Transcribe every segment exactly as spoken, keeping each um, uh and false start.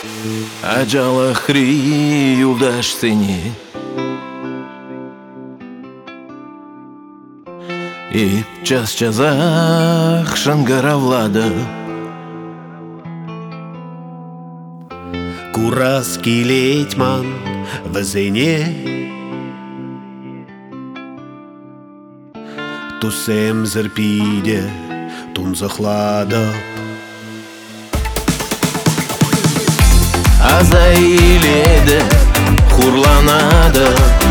Ажал ахри юлдаш сени И в час-часах шангаравлада Курас килетман вазене Тусем зерпиде тун захлада Азайледе хурланады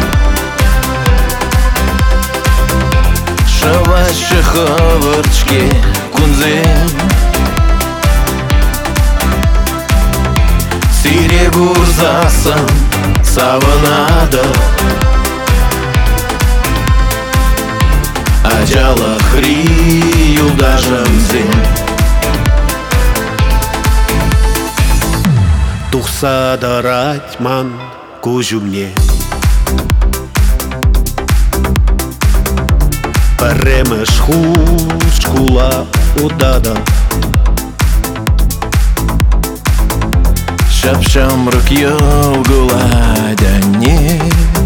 Шавашы хавырчке кунзем Сире гурзасын савынады Ажал ахри юлдашымсен Тухса даратман кужумне Паремеш хучкула удада Шапшамрык йылгыладяне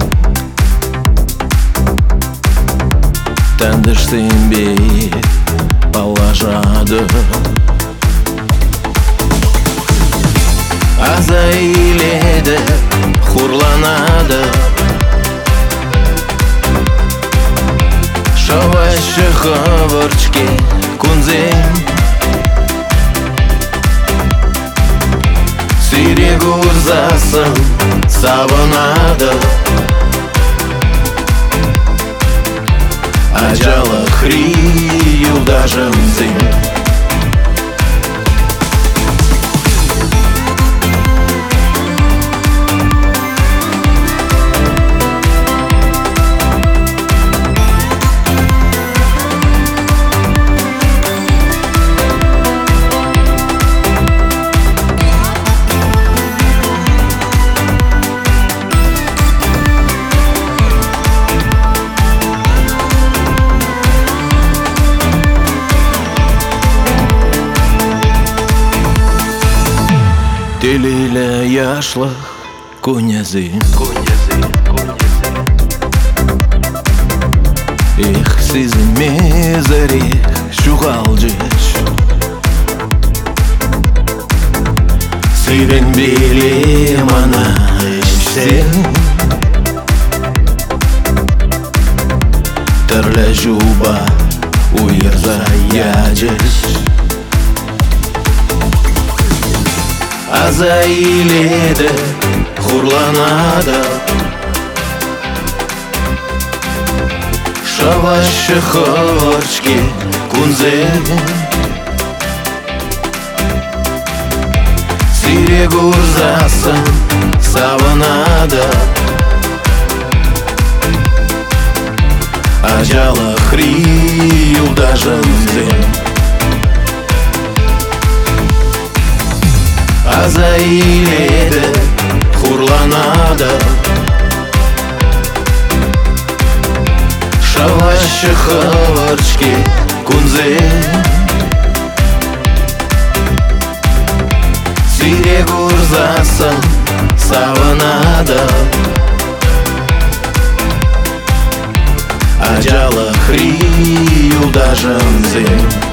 Тәндіш сенбе палажады Азайледе хурланады Шавашы хавырчке кунзем Сире гурзасын савынады Ажал ахри юлдашымсен Телеле яшлых кунязы Их сизин мезерих шугалжыш Сирен биле мана ишсен Терле жуба уйырза яжыш Азайледе хурланады Шавашы хавырчке кунзем Сире гурзасын савынады Ажал ахри юлдашымсен Азайледе хурланады Шавашы хавырчке кунзем Сире гурзасын савынады Ажал ахри юлдашымсен